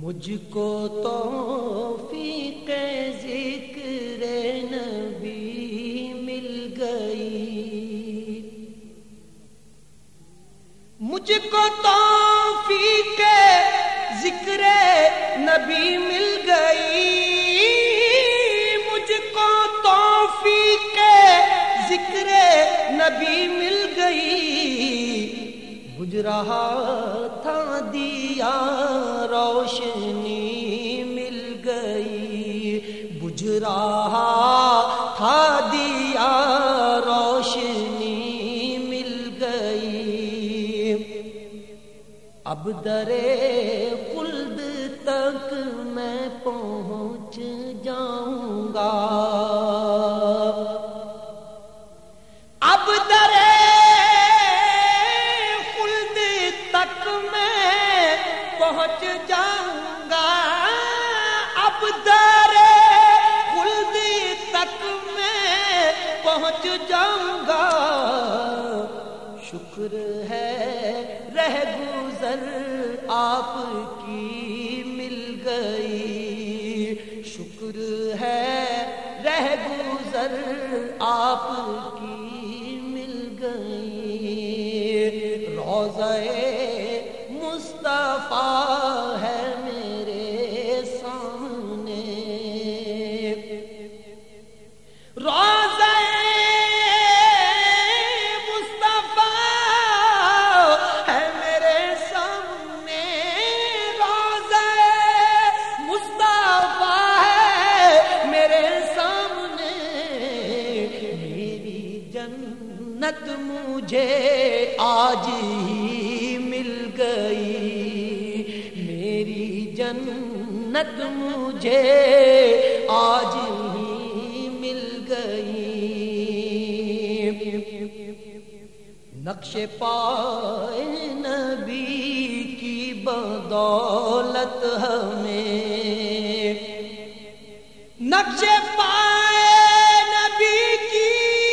مجھ کو توفیق ذکر نبی مل گئی، مجھ کو توفیق ذکر نبی مل گئی، مجھ کو توفیق ذکر نبی مل گئی، بجھ رہا تھا دیا روشنی مل گئی، بجھ رہا تھا دیا روشنی مل گئی، اب درے خلد تک میں پہنچ جاؤں گا، اب درے خلد تک میں پہنچ جاؤں گا، اب درے خلد تک میں پہنچ جاؤں گا، شکر ہے رہ گزر آپ کی مل گئی، شکر ہے رہ گزر آپ کی مل گئی، روضہ مصطفیٰ ہے میرے سامنے، روضہ مصطفیٰ ہے میرے سامنے، روضہ مصطفیٰ ہے میرے سامنے، میری جنت مجھے آج ہی مل گئی، میری جنت مجھے آج ہی مل گئی، نقش پائے نبی کی بدولت ہمیں، نقش پائے نبی کی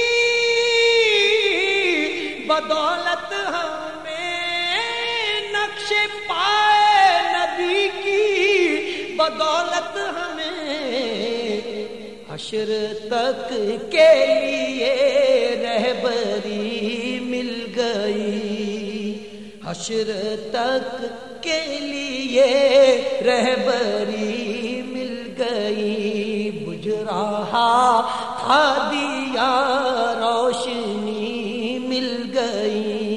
بدولت ہمیں، نقش پائے نبی کی بدولت ہمیں، حشر تک کے لیے رہبری مل گئی، حشر تک کے لیے رہبری مل گئی، بجھ رہا تھا دیا روشنی مل گئی،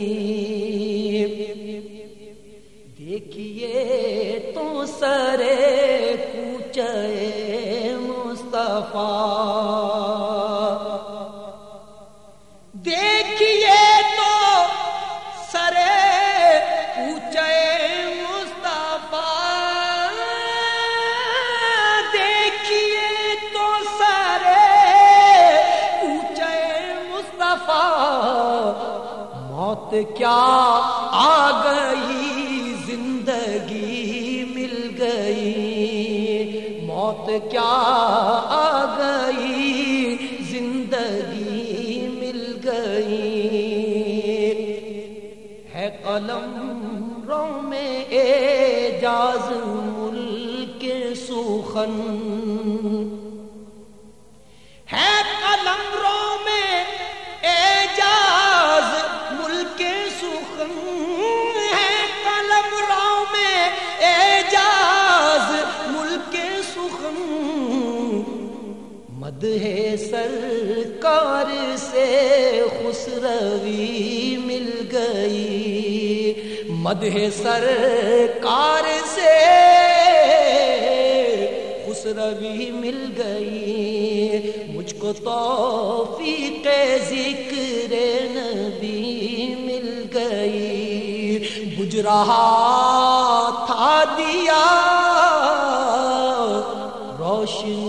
دیکھیے تو سرے کوچے مصطفیٰ، دیکھیے تو سرے کوچے مصطفیٰ، دیکھیے تو سرے کوچے مصطفیٰ، موت کیا آ گئی زندگی مل گئی، موت کیا آ گئی زندگی مل گئی، ہے قلم رو میں اعجاز ملک سخن، ہے قلم رو میں اعجاز ملک سخن، ہے قلم رو میں اعجاز ملک سخن، مدح سرکار سے خسروی مل گئی، مدح سرکار سے خسروی مل گئی، مجھ کو توفیق ذکر نبی مل گئی، بجھ رہا تھا دیا روشنی